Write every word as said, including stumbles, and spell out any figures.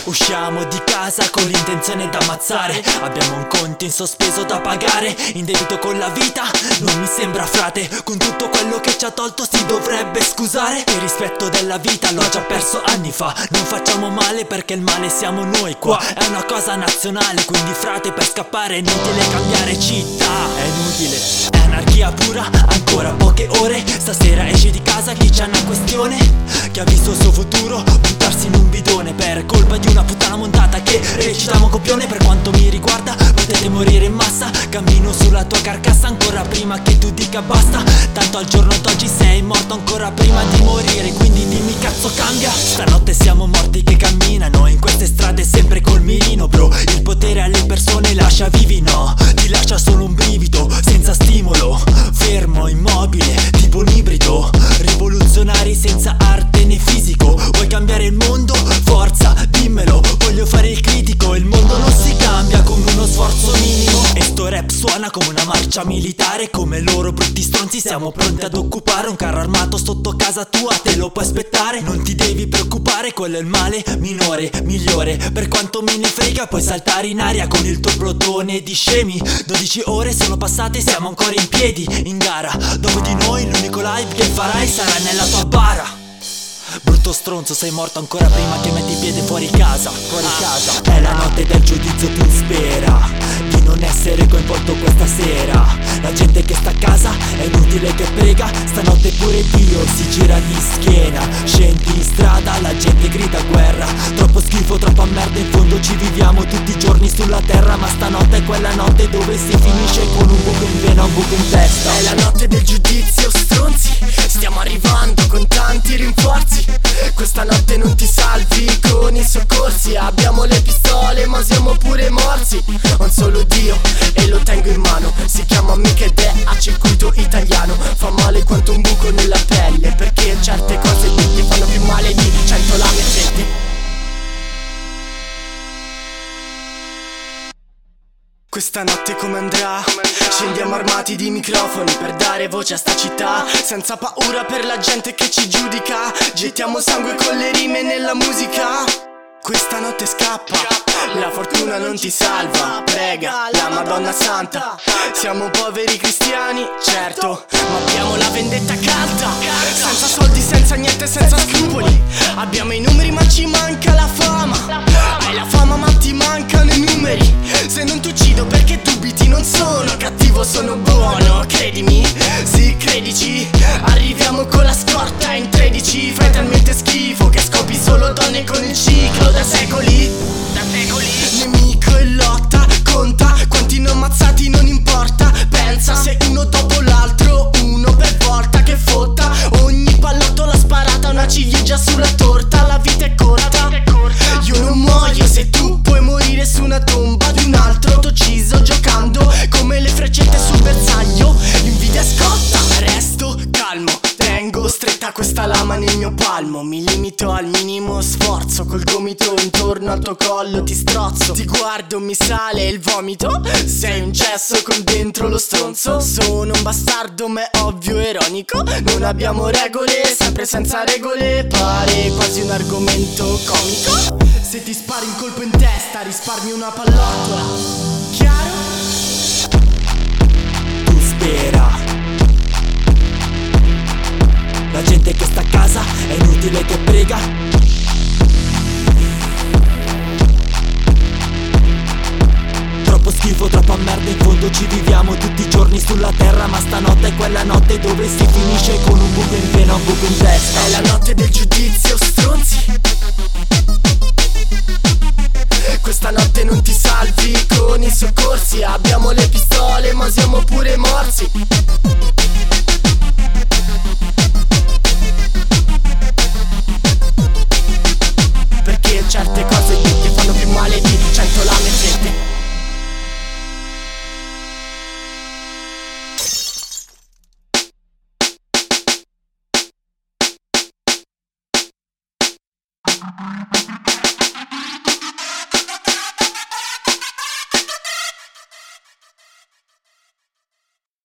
Usciamo di casa con l'intenzione d'ammazzare. Abbiamo un conto in sospeso da pagare. In debito con la vita, non mi sembra frate. Con tutto quello che ci ha tolto si dovrebbe scusare. Il rispetto della vita l'ho già perso anni fa. Non facciamo male perché il male siamo noi qua. È una cosa nazionale, quindi frate, per scappare è inutile cambiare città. È inutile, è anarchia pura, ancora poche ore. Stasera esce di casa chi c'ha una questione, che ha visto il suo futuro buttarsi in un bidone per colpa di una puttana montata che recita un copione. Per quanto mi riguarda potete morire in massa. Cammino sulla tua carcassa ancora prima che tu dica basta. Tanto al giorno d'oggi sei morto ancora prima di morire, quindi dimmi cazzo cambia. Stanotte siamo morti che camminano in queste strade sempre col mirino, bro. Il potere alle persone lascia vivi, no, ti lascia solo un brivido, senza stimolo, fermo, immobile, tipo un ibrido. Rivoluzionari senza arte né fisico. Vuoi cambiare il mondo? Forza, dimmelo. Voglio fare il critico. Il mondo non si cambia con uno sforzo minimo. E sto rap suona come una marcia militare. Come loro brutti stronzi siamo pronti ad occupare un carro armato sotto casa tua, te lo puoi aspettare. Non ti devi preoccupare, quello è il male minore, migliore. Per quanto me ne frega puoi saltare in aria con il tuo plotone di scemi. Dodici ore sono passate, siamo ancora in piedi in gara. Dopo di noi l'unico live che farai sarà nella tua bara. Brutto stronzo, sei morto ancora prima che metti piede fuori casa. Fuori casa. È la notte del giudizio, tu spera di non essere coinvolto questa sera. La gente che sta a casa è inutile che prega. Stanotte pure Dio si gira di schiena. Scendi in strada, la gente grida guerra. Troppo schifo, troppa merda, in fondo ci viviamo tutti i giorni sulla terra. Ma stanotte è quella notte dove si finisce con un buco in vena, un buco in testa. È la notte del giudizio, stronzi. Stiamo arrivando con tanti rinforzi. Questa notte non ti salvi con i soccorsi. Abbiamo le pistole ma siamo pure morsi. Ho un solo Dio e lo tengo in mano. Si chiama mica ed è a circuito italiano. Fa male quanto un buco nella pelle, perché certe cose ti fanno più male di cento lame fredde. Questa notte come andrà? Scendiamo armati di microfoni per dare voce a sta città, senza paura per la gente che ci giudica. Gettiamo sangue con le rime nella musica. Questa notte scappa, la fortuna non ti salva. Prega la Madonna Santa. Siamo poveri cristiani, certo, ma abbiamo la vendetta calda. Senza soldi, senza niente, senza scrupoli. Abbiamo i numeri ma ci manca la fama. Hai la fama ma ti mancano i numeri. Se non ti uccido perché dubiti, non sono cattivo, sono buono, credimi. Sì, credici. Arriviamo con la scorta in tredici. Fai talmente schifo che scopi solo donne con il ciclo da secoli. Da secoli. Nemico in lotta, conta quanti ne ho ammazzati, non importa. Pensa se uno dopo l'altro, uno per volta, che fotta. Ogni pallottola sparata, una ciliegia sulla torta. La vita è corta, io non muoio se tu puoi morire su una tomba di un altro. T'ho ucciso giocando come le freccette sul bersaglio. Invidia scotta, resto calmo. Tengo stretta questa lama nel mio palmo. Mi limito al minimo sforzo. Col gomito intorno al tuo collo ti strozzo. Ti guardo, mi sale il vomito. Sei un cesso con dentro lo stronzo. Sono un bastardo ma è ovvio ironico. Non abbiamo regole, sempre senza regole. Pare quasi un argomento comico. Se ti spari un colpo in testa risparmi una pallottola. Chiaro? Tu spera. La gente che sta a casa è inutile che prega. Troppo schifo, troppa merda, in fondo ci viviamo tutti i giorni sulla terra. Ma stanotte è quella notte dove si finisce con un buco in vena, un buco in testa. È la notte del giudizio, stronzi. Questa notte non ti salvi con i soccorsi. Abbiamo le pistole ma siamo pure morsi. Perché certe cose ti fanno più male di cento lame fredde.